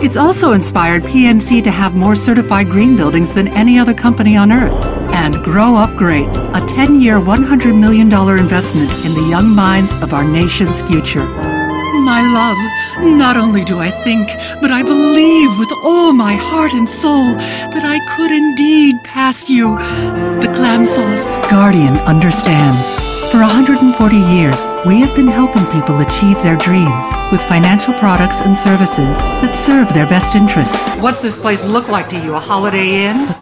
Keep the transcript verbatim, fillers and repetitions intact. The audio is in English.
It's also inspired P N C to have more certified green buildings than any other company on Earth. And Grow Up Great, a ten-year, one hundred million dollars investment in the young minds of our nation's future. My love, not only do I think, but I believe with all my heart and soul that I could indeed pass you the clam sauce. Guardian understands. For one hundred forty years, we have been helping people achieve their dreams with financial products and services that serve their best interests. What's this place look like to you, a Holiday Inn?